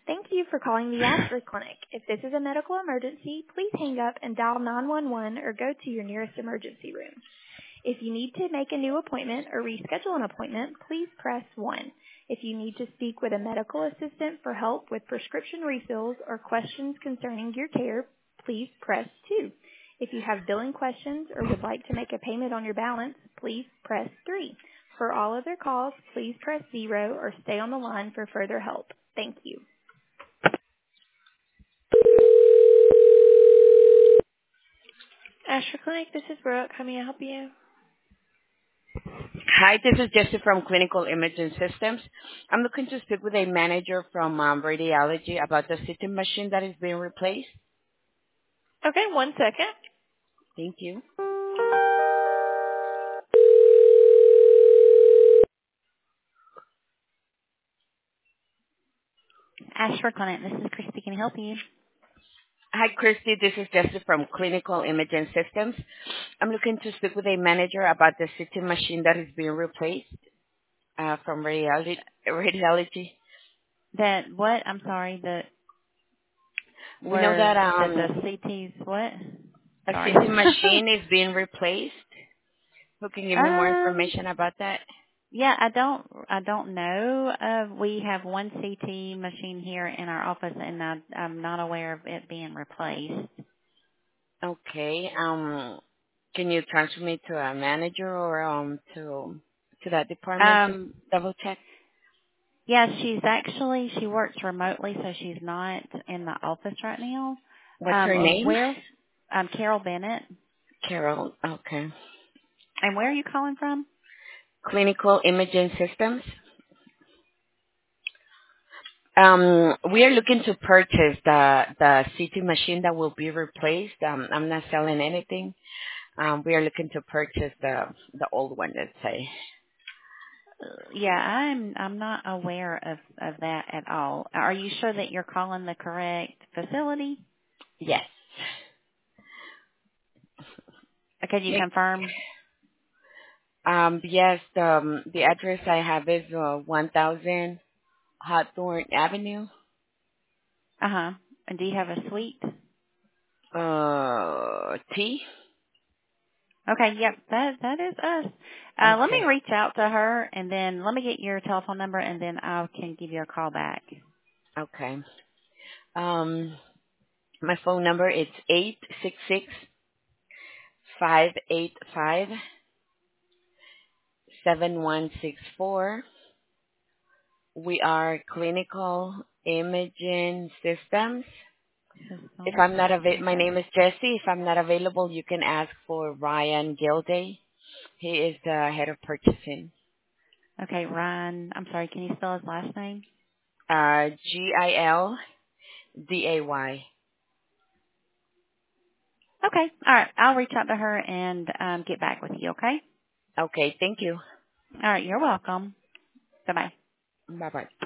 Thank you for calling the Ashley Clinic. If this is a medical emergency, please hang up and dial 911 or go to your nearest emergency room. If you need to make a new appointment or reschedule an appointment, please press 1. If you need to speak with a medical assistant for help with prescription refills or questions concerning your care, please press 2. If you have billing questions or would like to make a payment on your balance, please press 3. For all other calls, please press 0 or stay on the line for further help. Thank you. Asher Clinic, this is Brooke. How may I help you? Hi, this is Jessie from Clinical Imaging Systems. I'm looking to speak with a manager from radiology about the CT machine that is being replaced. Okay, 1 second. Thank you. Ashford Clinic, this is Christy. Can I help you? Hi, Christy. This is Jessie from Clinical Imaging Systems. I'm looking to speak with a manager about the CT machine that is being replaced from radiology. That what? I'm sorry. We know that The CT's what? a Sorry. CT machine is being replaced. Who can give me more um. information about that? Yeah, I don't know. We have one CT machine here in our office, and I'm not aware of it being replaced. Okay. Can you transfer me to a manager or to that department to Um. double check? Yeah, she works remotely, so she's not in the office right now. What's her name? Where? Carol Bennett. Carol. Okay. And where are you calling from? Clinical Imaging Systems. We are looking to purchase the CT machine that will be replaced. I'm not selling anything. We are looking to purchase the old one, let's say. Yeah, I'm not aware of that at all. Are you sure that you're calling the correct facility? Yes. Could you confirm? Yes. The address I have is 1000 Hawthorne Avenue. Uh-huh. And do you have a suite? T. Okay, yep, that is us. Let me Okay. reach out to her, and then let me get your telephone number, and then I can give you a call back. Okay. My phone number is 866-585-7164. We are Clinical Imaging Systems. If I'm not my Okay. name is Jessie. If I'm not available, you can ask for Ryan Gilday. He is the head of purchasing. Okay, Ryan. I'm sorry. Can you spell his last name? Gilday. Okay. All right. I'll reach out to her and get back with you. Okay. Okay, thank you. All right. You're welcome. Bye bye. Bye bye.